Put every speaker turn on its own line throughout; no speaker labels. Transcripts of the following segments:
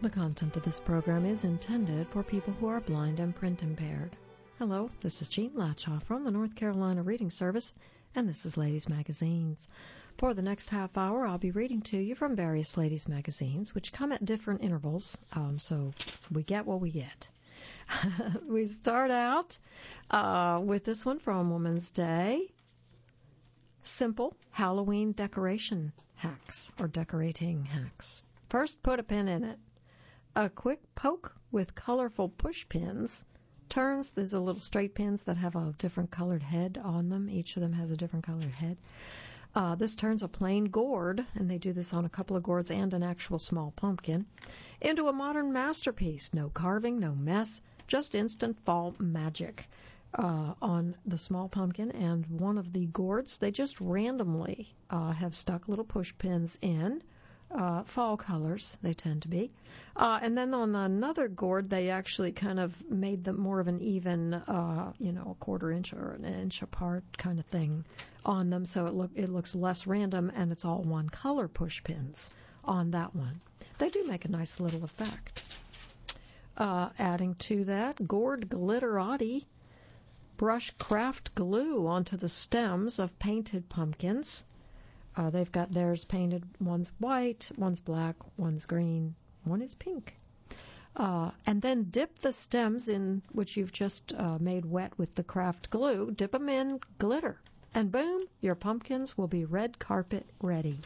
The content of this program is intended for people who are blind and print impaired. Hello, this is Jean Latchaw from the North Carolina Reading Service, and this is Ladies Magazines. For the next half hour, I'll be reading to you from various ladies' magazines, which come at different intervals, so we get what we get. We start out with this one from Women's Day. Simple Halloween decoration hacks, or decorating hacks. First, put a pin in it. A quick poke with colorful push pins turns, there's a little straight pins that have a different colored head on them. Each of them has a different colored head. This turns a plain gourd, and they do this on a couple of gourds and an actual small pumpkin, into a modern masterpiece. No carving, no mess, just instant fall magic. On the small pumpkin and one of the gourds, they just randomly have stuck little push pins in. Fall colors, they tend to be. And then on another gourd, they actually kind of made them more of an even, a quarter inch or an inch apart kind of thing on them, so it looks less random, and it's all one color push pins on that one. They do make a nice little effect. Adding to that, gourd glitterati brush craft glue onto the stems of painted pumpkins. They've got theirs painted. One's white, one's black, one's green, one is pink. And then dip the stems in, which you've just made wet with the craft glue, dip them in glitter. And boom, your pumpkins will be red carpet ready.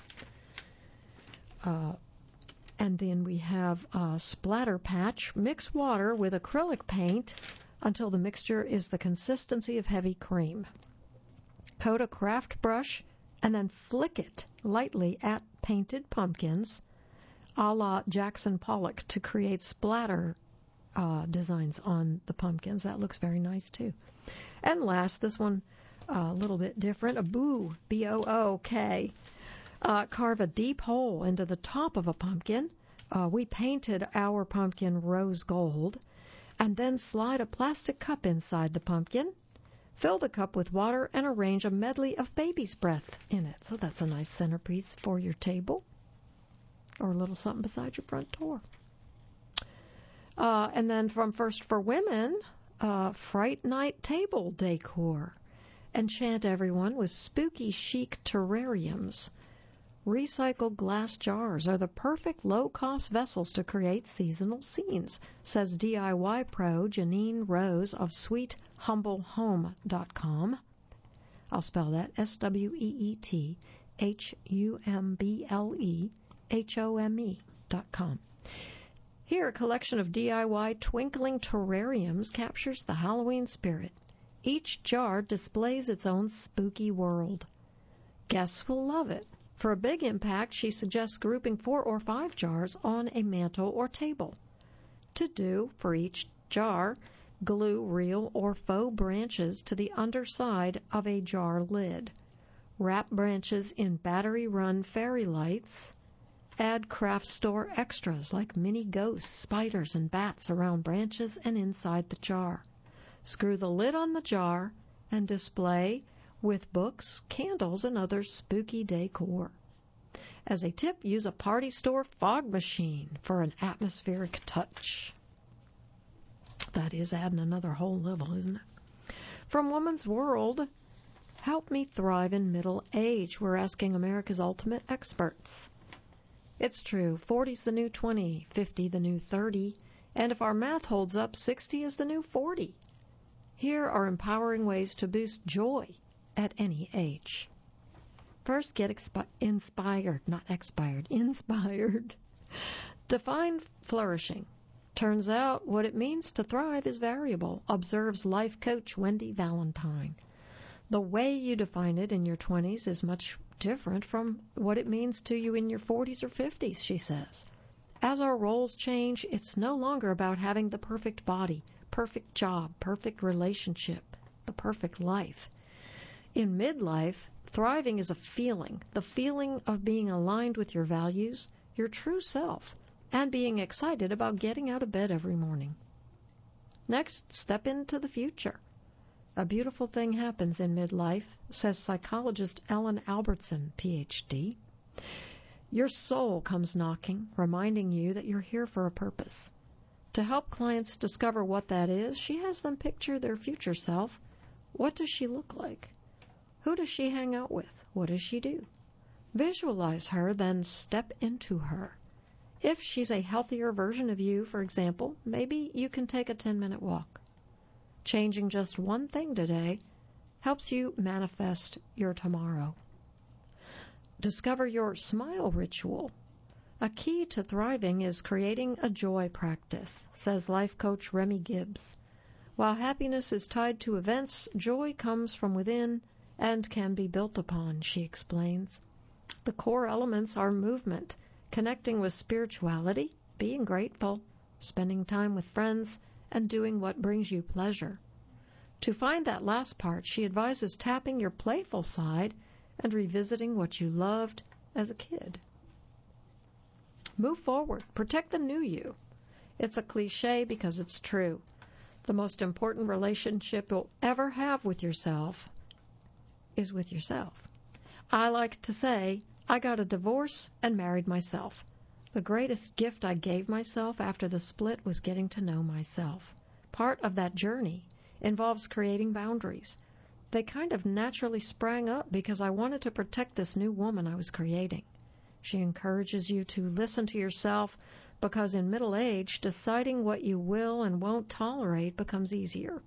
And then we have splatter patch. Mix water with acrylic paint until the mixture is the consistency of heavy cream. Coat a craft brush and then flick it lightly at painted pumpkins, a la Jackson Pollock, to create splatter designs on the pumpkins. That looks very nice, too. And last, this one a little bit different, a book, B-O-O-K. Carve a deep hole into the top of a pumpkin. We painted our pumpkin rose gold, and then slide a plastic cup inside the pumpkin. Fill the cup with water and arrange a medley of baby's breath in it. So that's a nice centerpiece for your table or a little something beside your front door. And then from First for Women, Fright Night table decor. Enchant everyone with spooky chic terrariums. Recycled glass jars are the perfect low-cost vessels to create seasonal scenes, says DIY pro Janine Rose of SweetHumbleHome.com. I'll spell that SweetHumbleHome.com. Here, a collection of DIY twinkling terrariums captures the Halloween spirit. Each jar displays its own spooky world. Guests will love it. For a big impact, she suggests grouping 4 or 5 jars on a mantel or table. To do, for each jar, glue real or faux branches to the underside of a jar lid. Wrap branches in battery-run fairy lights. Add craft store extras like mini ghosts, spiders, and bats around branches and inside the jar. Screw the lid on the jar and display with books, candles, and other spooky decor. As a tip, use a party store fog machine for an atmospheric touch. That is adding another whole level, isn't it? From Woman's World, help me thrive in middle age. We're asking America's ultimate experts. It's true, 40's the new 20, 50 the new 30, and if our math holds up, 60 is the new 40. Here are empowering ways to boost joy at any age. First, get inspired. Define flourishing. Turns out what it means to thrive is variable, observes life coach Wendy Valentine. The way you define it in your 20s is much different from what it means to you in your 40s or 50s, she says. As our roles change, it's no longer about having the perfect body, perfect job, perfect relationship, the perfect life. In midlife, thriving is a feeling, the feeling of being aligned with your values, your true self, and being excited about getting out of bed every morning. Next, step into the future. A beautiful thing happens in midlife, says psychologist Ellen Albertson, Ph.D. Your soul comes knocking, reminding you that you're here for a purpose. To help clients discover what that is, she has them picture their future self. What does she look like? Who does she hang out with? What does she do? Visualize her, then step into her. If she's a healthier version of you, for example, maybe you can take a 10-minute walk. Changing just one thing today helps you manifest your tomorrow. Discover your smile ritual. A key to thriving is creating a joy practice, says life coach Remy Gibbs. While happiness is tied to events, joy comes from within and can be built upon, she explains. The core elements are movement, connecting with spirituality, being grateful, spending time with friends, and doing what brings you pleasure. To find that last part, she advises tapping your playful side and revisiting what you loved as a kid. Move forward. Protect the new you. It's a cliche because it's true. The most important relationship you'll ever have with yourself is with yourself. I like to say, I got a divorce and married myself. The greatest gift I gave myself after the split was getting to know myself. Part of that journey involves creating boundaries. They kind of naturally sprang up because I wanted to protect this new woman I was creating. She encourages you to listen to yourself because in middle age, deciding what you will and won't tolerate becomes easier.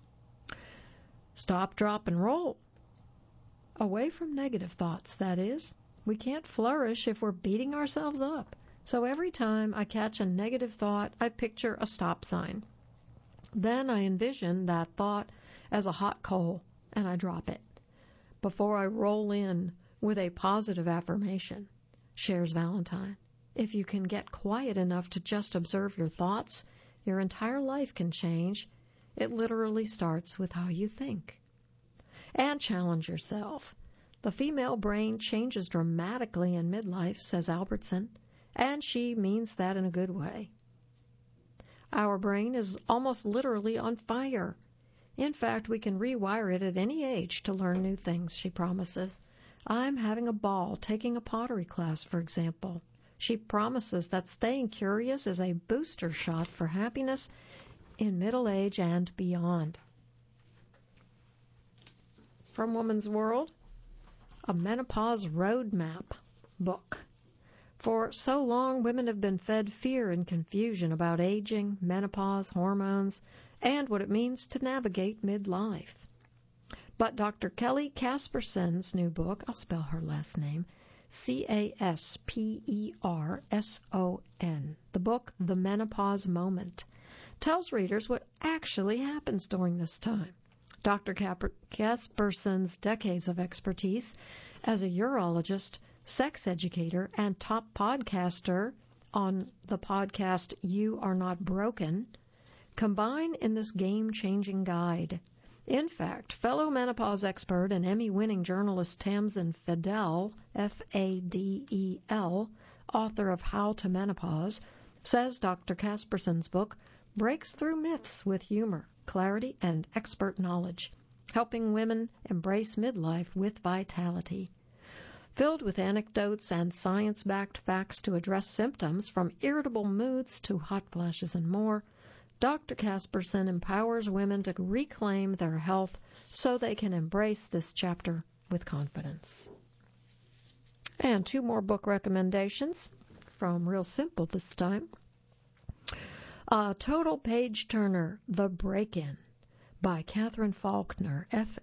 Stop, drop, and roll. Away from negative thoughts, that is. We can't flourish if we're beating ourselves up. So every time I catch a negative thought, I picture a stop sign. Then I envision that thought as a hot coal, and I drop it before I roll in with a positive affirmation, shares Valentine. If you can get quiet enough to just observe your thoughts, your entire life can change. It literally starts with how you think. And challenge yourself. The female brain changes dramatically in midlife, says Albertson, and she means that in a good way. Our brain is almost literally on fire. In fact, we can rewire it at any age to learn new things, she promises. I'm having a ball taking a pottery class, for example. She promises that staying curious is a booster shot for happiness in middle age and beyond. From Woman's World, a menopause roadmap book. For so long, women have been fed fear and confusion about aging, menopause, hormones, and what it means to navigate midlife. But Dr. Kelly Casperson's new book, I'll spell her last name, Casperson, the book The Menopause Moment, tells readers what actually happens during this time. Dr. Casperson's decades of expertise as a urologist, sex educator, and top podcaster on the podcast You Are Not Broken combine in this game-changing guide. In fact, fellow menopause expert and Emmy-winning journalist Tamsin Fadel, Fadel, author of How to Menopause, says Dr. Casperson's book breaks through myths with humor, clarity, and expert knowledge, helping women embrace midlife with vitality. Filled with anecdotes and science-backed facts to address symptoms from irritable moods to hot flashes and more, Dr. Casperson empowers women to reclaim their health so they can embrace this chapter with confidence. And 2 more book recommendations from Real Simple this time. Total Page Turner, The Break-In by Catherine Faulkner,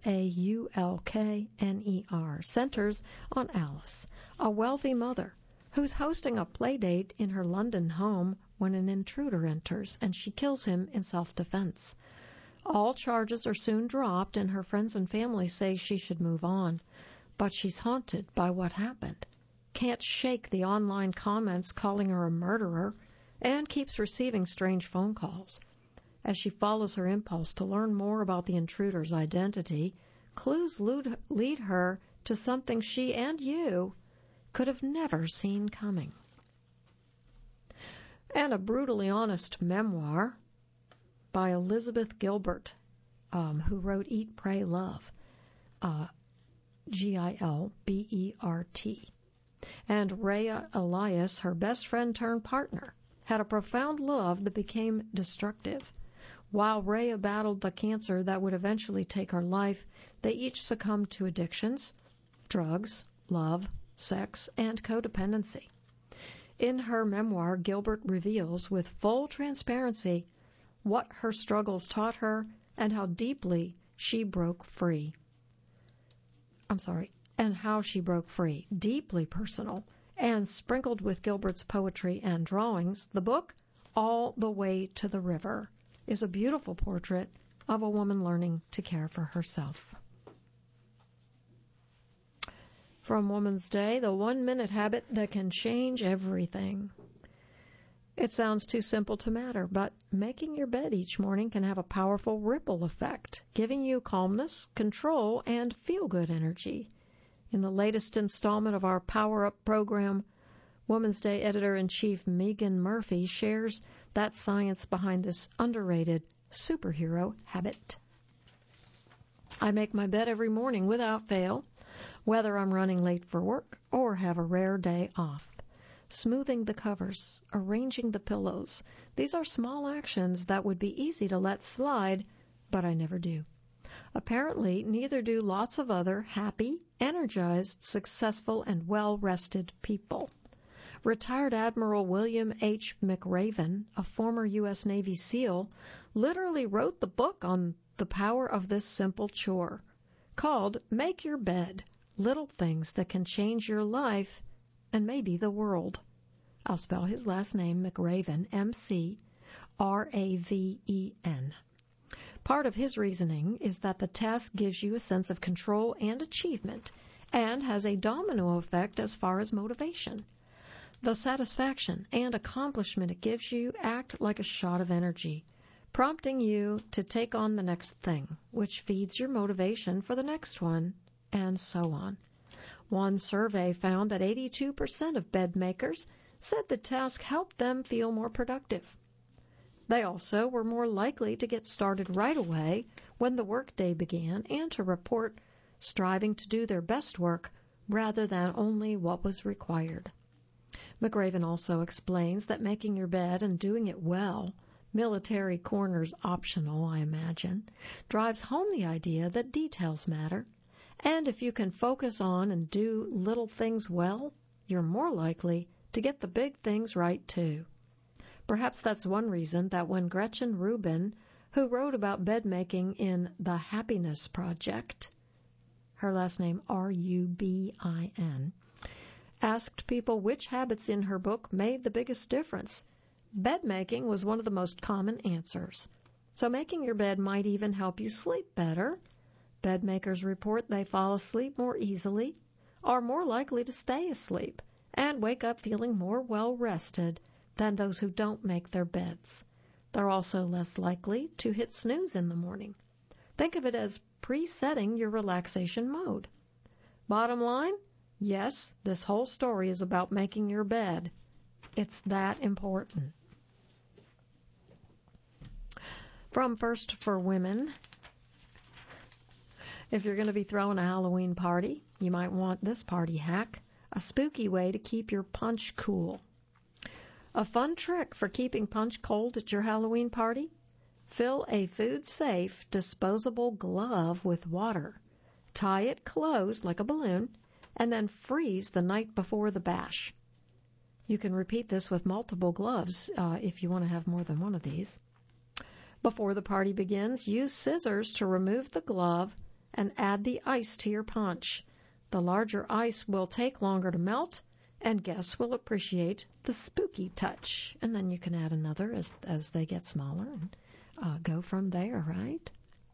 Faulkner, centers on Alice, a wealthy mother who's hosting a play date in her London home when an intruder enters and she kills him in self-defense. All charges are soon dropped and her friends and family say she should move on, but she's haunted by what happened, can't shake the online comments calling her a murderer, and keeps receiving strange phone calls. As she follows her impulse to learn more about the intruder's identity, clues lead her to something she and you could have never seen coming. And a brutally honest memoir by Elizabeth Gilbert, who wrote Eat, Pray, Love, Gilbert. And Rhea Elias, her best friend turned partner, had a profound love that became destructive. While Rhea battled the cancer that would eventually take her life, they each succumbed to addictions, drugs, love, sex, and codependency. In her memoir, Gilbert reveals with full transparency what her struggles taught her and how deeply she broke free. And how she broke free. Deeply personal and sprinkled with Gilbert's poetry and drawings, the book, All the Way to the River, is a beautiful portrait of a woman learning to care for herself. From Woman's Day, the 1-minute habit that can change everything. It sounds too simple to matter, but making your bed each morning can have a powerful ripple effect, giving you calmness, control, and feel-good energy. In the latest installment of our Power Up program, Woman's Day Editor-in-Chief Megan Murphy shares that science behind this underrated superhero habit. I make my bed every morning without fail, whether I'm running late for work or have a rare day off. Smoothing the covers, arranging the pillows, these are small actions that would be easy to let slide, but I never do. Apparently, neither do lots of other happy, energized, successful, and well-rested people. Retired Admiral William H. McRaven, a former U.S. Navy SEAL, literally wrote the book on the power of this simple chore, called Make Your Bed, Little Things That Can Change Your Life and Maybe the World. I'll spell his last name, McRaven, M-C-R-A-V-E-N. Part of his reasoning is that the task gives you a sense of control and achievement and has a domino effect as far as motivation. The satisfaction and accomplishment it gives you act like a shot of energy, prompting you to take on the next thing, which feeds your motivation for the next one, and so on. One survey found that 82% of bed makers said the task helped them feel more productive. They also were more likely to get started right away when the workday began and to report striving to do their best work rather than only what was required. McRaven also explains that making your bed and doing it well, military corners optional, I imagine, drives home the idea that details matter, and if you can focus on and do little things well, you're more likely to get the big things right too. Perhaps that's one reason that when Gretchen Rubin, who wrote about bed making in The Happiness Project, her last name R-U-B-I-N, asked people which habits in her book made the biggest difference, bed making was one of the most common answers. So making your bed might even help you sleep better. Bed makers report they fall asleep more easily, are more likely to stay asleep, and wake up feeling more well-rested than those who don't make their beds. They're also less likely to hit snooze in the morning. Think of it as presetting your relaxation mode. Bottom line, yes, this whole story is about making your bed. It's that important. From First for Women, if you're going to be throwing a Halloween party, you might want this party hack, a spooky way to keep your punch cool. A fun trick for keeping punch cold at your Halloween party? Fill a food-safe, disposable glove with water. Tie it closed like a balloon, and then freeze the night before the bash. You can repeat this with multiple gloves if you want to have more than one of these. Before the party begins, use scissors to remove the glove and add the ice to your punch. The larger ice will take longer to melt, and guests will appreciate the spooky touch. And then you can add another as they get smaller and go from there, right?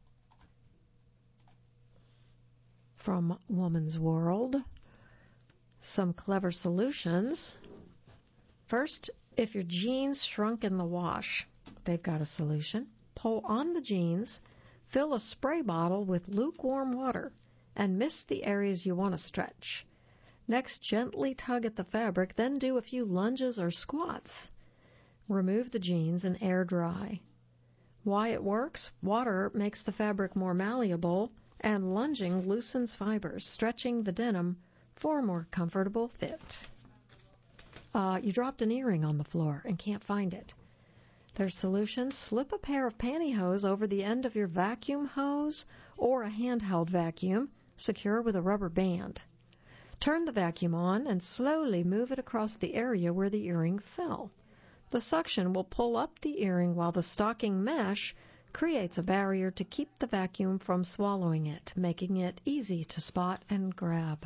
From Woman's World, some clever solutions. First, if your jeans shrunk in the wash, they've got a solution. Pull on the jeans, fill a spray bottle with lukewarm water, and mist the areas you want to stretch. Next, gently tug at the fabric, then do a few lunges or squats. Remove the jeans and air dry. Why it works? Water makes the fabric more malleable, and lunging loosens fibers, stretching the denim for a more comfortable fit. You dropped an earring on the floor and can't find it. There's solutions. Slip a pair of pantyhose over the end of your vacuum hose or a handheld vacuum, secure with a rubber band. Turn the vacuum on and slowly move it across the area where the earring fell. The suction will pull up the earring while the stocking mesh creates a barrier to keep the vacuum from swallowing it, making it easy to spot and grab.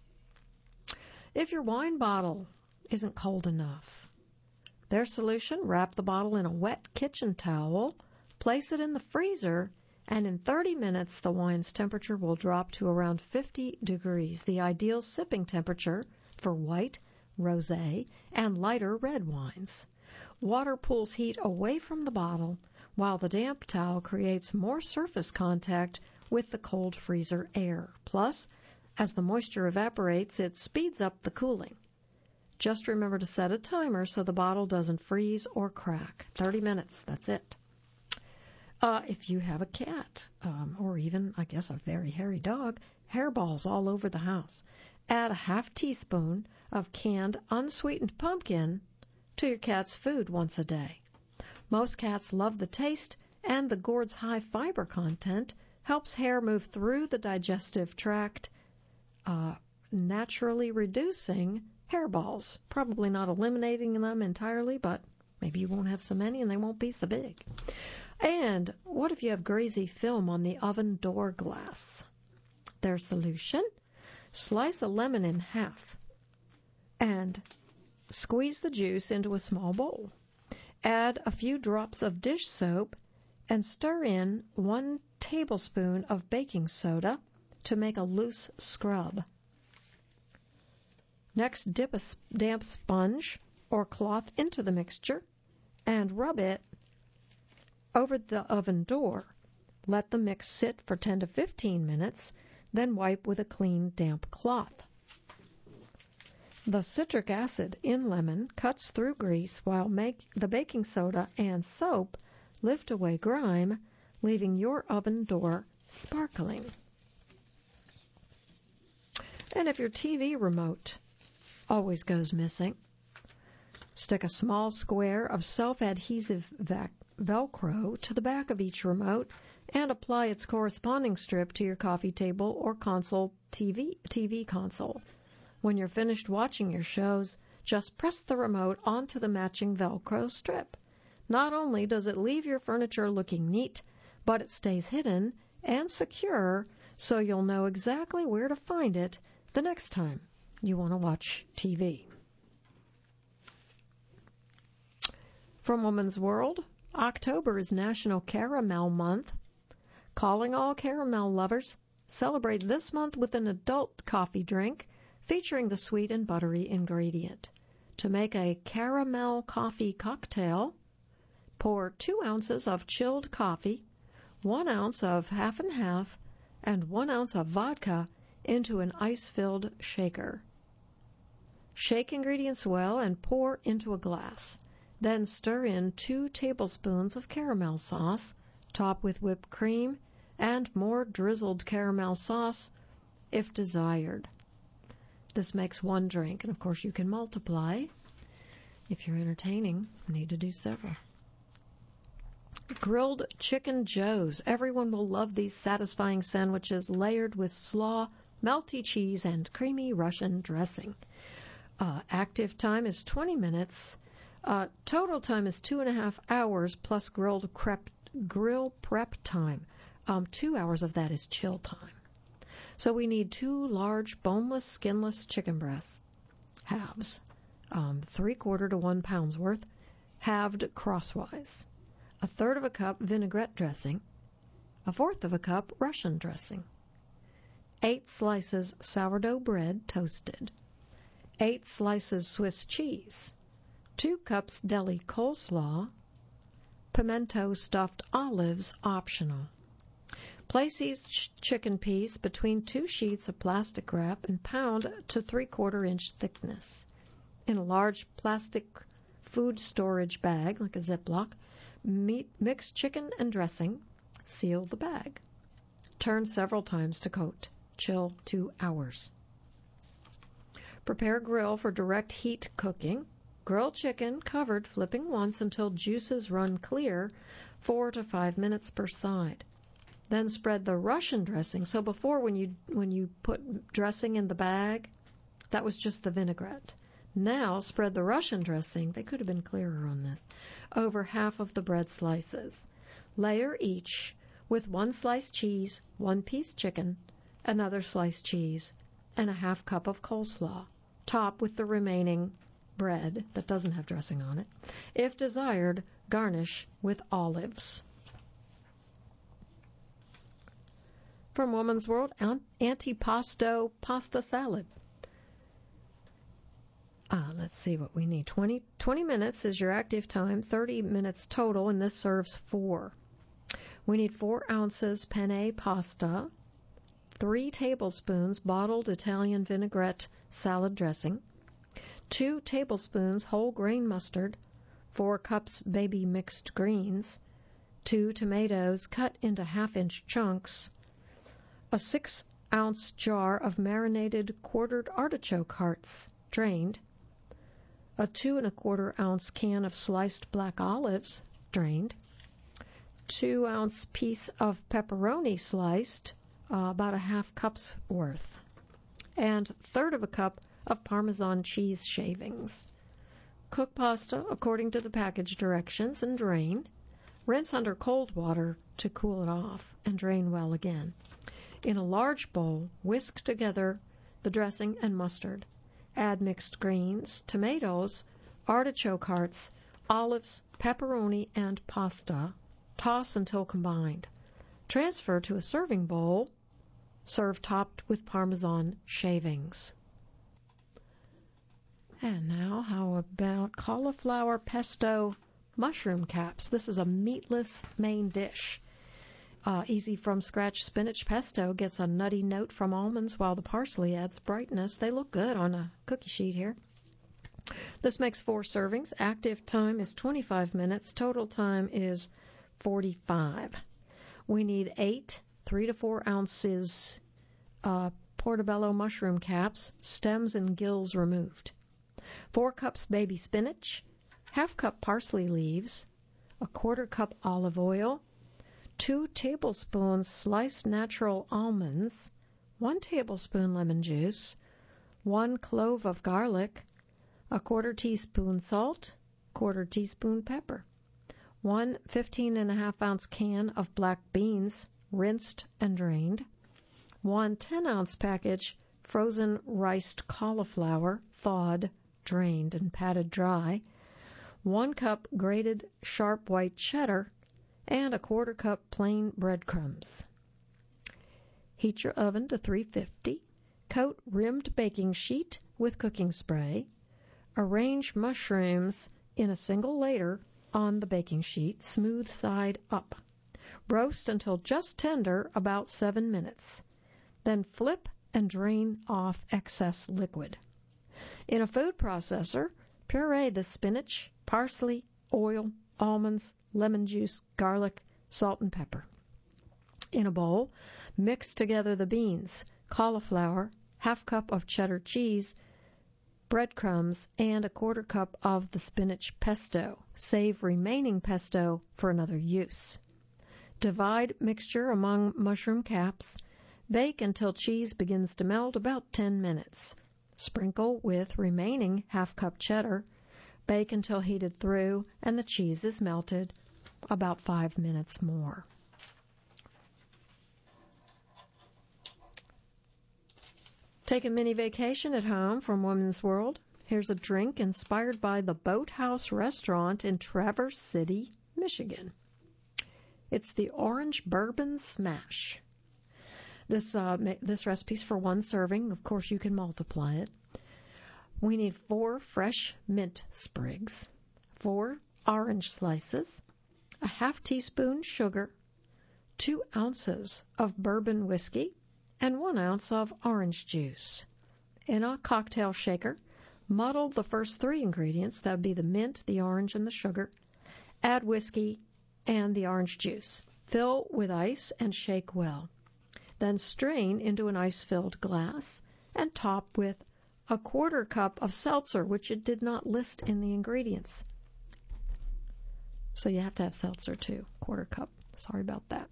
If your wine bottle isn't cold enough, their solution: wrap the bottle in a wet kitchen towel, place it in the freezer, and in 30 minutes the wine's temperature will drop to around 50 degrees, the ideal sipping temperature for white, rosé, and lighter red wines. Water pulls heat away from the bottle, while the damp towel creates more surface contact with the cold freezer air. Plus, as the moisture evaporates, it speeds up the cooling. Just remember to set a timer so the bottle doesn't freeze or crack. 30 minutes, that's it. If you have a cat, or even, I guess, a very hairy dog, hairballs all over the house, add a half teaspoon of canned unsweetened pumpkin to your cat's food once a day. Most cats love the taste, and the gourd's high fiber content helps hair move through the digestive tract, naturally reducing hairballs. Probably not eliminating them entirely, but maybe you won't have so many and they won't be so big. And what if you have greasy film on the oven door glass? Their solution: slice a lemon in half and squeeze the juice into a small bowl. Add a few drops of dish soap and stir in 1 tablespoon of baking soda to make a loose scrub. Next, dip a damp sponge or cloth into the mixture and rub it over the oven door. Let the mix sit for 10 to 15 minutes, then wipe with a clean, damp cloth. The citric acid in lemon cuts through grease while the baking soda and soap lift away grime, leaving your oven door sparkling. And if your TV remote always goes missing, stick a small square of self-adhesive Velcro to the back of each remote and apply its corresponding strip to your coffee table or TV console. When you're finished watching your shows, just press the remote onto the matching Velcro strip. Not only does it leave your furniture looking neat, but it stays hidden and secure, so you'll know exactly where to find it the next time you want to watch TV. From Woman's World, October is National Caramel Month. Calling all caramel lovers, celebrate this month with an adult coffee drink featuring the sweet and buttery ingredient. To make a caramel coffee cocktail, pour 2 ounces of chilled coffee, 1 ounce of half and half, and 1 ounce of vodka into an ice-filled shaker. Shake ingredients well and pour into a glass. Then stir in 2 tablespoons of caramel sauce, top with whipped cream, and more drizzled caramel sauce if desired. This makes 1 drink, and of course you can multiply. If you're entertaining, you need to do several. Grilled Chicken Joes. Everyone will love these satisfying sandwiches layered with slaw, melty cheese, and creamy Russian dressing. Active time is 20 minutes. Total time is 2.5 hours plus grill prep time. 2 hours of that is chill time. So we need 2 large boneless, skinless chicken breasts, halves, 3/4 to 1 pound's worth, halved crosswise, 1/3 of a cup vinaigrette dressing, 1/4 of a cup Russian dressing, 8 slices sourdough bread toasted, 8 slices Swiss cheese, 2 cups deli coleslaw, pimento stuffed olives optional. Place each chicken piece between 2 sheets of plastic wrap and pound to 3/4 inch thickness. In a large plastic food storage bag, like a Ziploc, mix chicken and dressing. Seal the bag. Turn several times to coat. Chill 2 hours. Prepare grill for direct heat cooking. Grilled chicken covered, flipping once until juices run clear, 4 to 5 minutes per side. Then spread the Russian dressing. So before, when you put dressing in the bag, that was just the vinaigrette. Now spread the Russian dressing, they could have been clearer on this, over half of the bread slices. Layer each with 1 sliced cheese, 1 piece chicken, another sliced cheese, and a half cup of coleslaw. Top with the remaining bread that doesn't have dressing on it. If desired, garnish with olives. From Woman's World, antipasto pasta salad. Let's see what we need. 20 minutes is your active time, 30 minutes total, and this serves 4. We need 4 ounces penne pasta, 3 tablespoons bottled Italian vinaigrette salad dressing, 2 tablespoons whole grain mustard, 4 cups baby mixed greens, 2 tomatoes cut into half-inch chunks, a 6-ounce jar of marinated quartered artichoke hearts, drained, a 2 1/4 ounce can of sliced black olives, drained, 2-ounce piece of pepperoni sliced, about a half cup's worth, and 1/3 cup of Parmesan cheese shavings. Cook pasta according to the package directions and drain. Rinse under cold water to cool it off and drain well again. In a large bowl, whisk together the dressing and mustard. Add mixed greens, tomatoes, artichoke hearts, olives, pepperoni, and pasta. Toss until combined. Transfer to a serving bowl. Serve topped with Parmesan shavings. And now, how about cauliflower pesto mushroom caps? This is a meatless main dish. Easy from scratch spinach pesto gets a nutty note from almonds while the parsley adds brightness. They look good on a cookie sheet here. This makes 4 servings. Active time is 25 minutes. Total time is 45. We need 8 3 to 4 ounces portobello mushroom caps, stems and gills removed. 4 cups baby spinach, half cup parsley leaves, a 1/4 cup olive oil, 2 tablespoons sliced natural almonds, 1 tablespoon lemon juice, 1 clove of garlic, a 1/4 teaspoon salt, 1/4 teaspoon pepper, 1 15.5-ounce can of black beans, rinsed and drained, 1 10-ounce package frozen riced cauliflower, thawed, drained, and patted dry, 1 cup grated sharp white cheddar, and a 1/4 cup plain breadcrumbs. Heat your oven to 350. Coat rimmed baking sheet with cooking spray. Arrange mushrooms in a single layer on the baking sheet, smooth side up. Roast until just tender, about 7 minutes. Then flip and drain off excess liquid. In a food processor, puree the spinach, parsley, oil, almonds, lemon juice, garlic, salt, and pepper. In a bowl, mix together the beans, cauliflower, half cup of cheddar cheese, breadcrumbs, and a 1/4 cup of the spinach pesto. Save remaining pesto for another use. Divide mixture among mushroom caps. Bake until cheese begins to melt, about 10 minutes. Sprinkle with remaining half cup cheddar. Bake until heated through and the cheese is melted, about 5 minutes more. Take a mini vacation at home from Woman's World. Here's a drink inspired by the Boathouse Restaurant in Traverse City, Michigan. It's the Orange Bourbon Smash. This recipe's for 1 serving. Of course, you can multiply it. We need 4 fresh mint sprigs, 4 orange slices, a half teaspoon sugar, 2 ounces of bourbon whiskey, and 1 ounce of orange juice. In a cocktail shaker, muddle the first 3 ingredients. That would be the mint, the orange, and the sugar. Add whiskey and the orange juice. Fill with ice and shake well. Then strain into an ice-filled glass and top with a 1/4 cup of seltzer, which it did not list in the ingredients. So you have to have seltzer too, 1/4 cup. Sorry about that.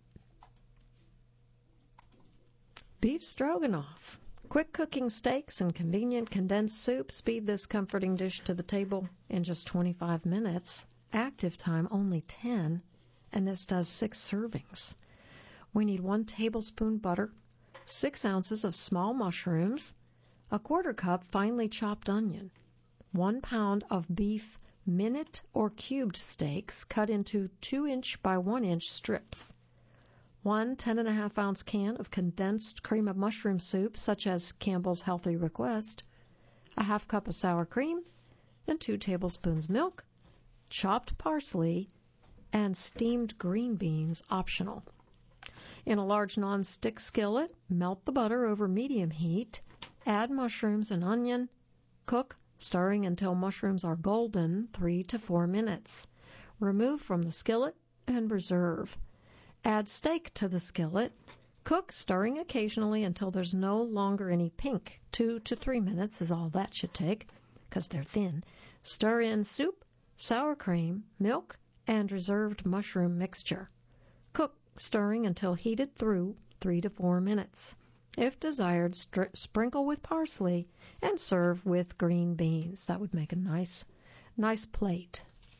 Beef stroganoff. Quick cooking steaks and convenient condensed soup speed this comforting dish to the table in just 25 minutes. Active time only 10, and this does 6 servings. We need 1 tablespoon butter, 6 ounces of small mushrooms, a 1/4 cup finely chopped onion, 1 pound of beef minute or cubed steaks cut into 2-inch by 1-inch strips, 1 10.5-ounce can of condensed cream of mushroom soup, such as Campbell's Healthy Request, a 1/2 cup of sour cream, and 2 tablespoons milk, chopped parsley, and steamed green beans optional. In a large non-stick skillet, melt the butter over medium heat, add mushrooms and onion, cook, stirring until mushrooms are golden, 3 to 4 minutes. Remove from the skillet and reserve. Add steak to the skillet. Cook, stirring occasionally until there's no longer any pink. 2 to 3 minutes is all that should take, because they're thin. Stir in soup, sour cream, milk, and reserved mushroom mixture. Cook, stirring until heated through, 3 to 4 minutes. If desired, sprinkle with parsley and serve with green beans. That would make a nice plate.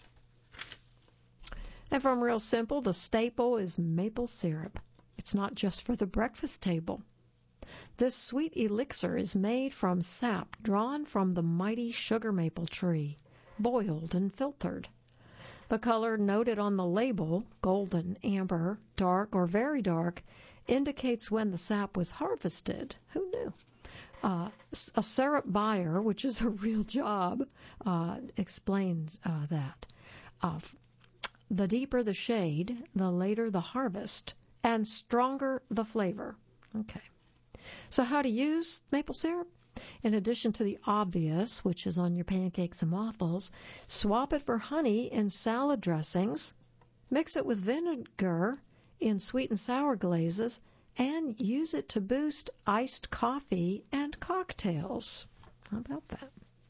And from Real Simple, the staple is maple syrup. It's not just for the breakfast table. This sweet elixir is made from sap drawn from the mighty sugar maple tree, boiled and filtered. The color noted on the label, golden, amber, dark, or very dark, indicates when the sap was harvested. Who knew? A syrup buyer, which is a real job, explains that. The deeper the shade, the later the harvest, and stronger the flavor. Okay. So how to use maple syrup? In addition to the obvious, which is on your pancakes and waffles, swap it for honey in salad dressings, mix it with vinegar in sweet and sour glazes, and use it to boost iced coffee and cocktails. How about that?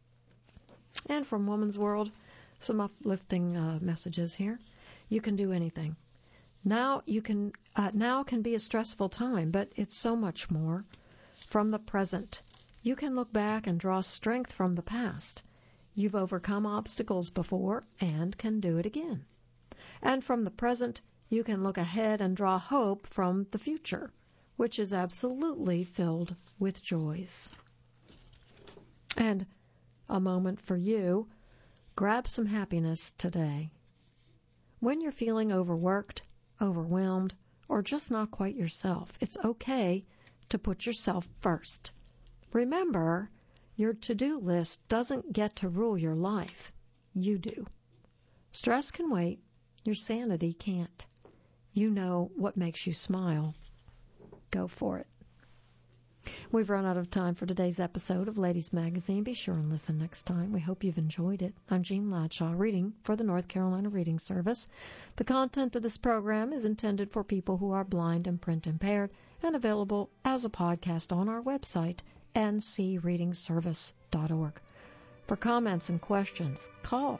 And from Woman's World, some uplifting messages here. You can do anything. Now can be a stressful time, but it's so much more. From the present, you can look back and draw strength from the past. You've overcome obstacles before and can do it again. And from the present, you can look ahead and draw hope from the future, which is absolutely filled with joys. And a moment for you. Grab some happiness today. When you're feeling overworked, overwhelmed, or just not quite yourself, it's okay to put yourself first. Remember, your to-do list doesn't get to rule your life. You do. Stress can wait. Your sanity can't. You know what makes you smile. Go for it. We've run out of time for today's episode of Ladies Magazine. Be sure and listen next time. We hope you've enjoyed it. I'm Jean Ladshaw, reading for the North Carolina Reading Service. The content of this program is intended for people who are blind and print impaired and available as a podcast on our website, ncreadingservice.org. For comments and questions, call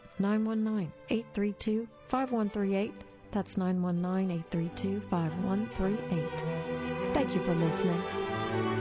919-832-5138. That's 919-832-5138. Thank you for listening.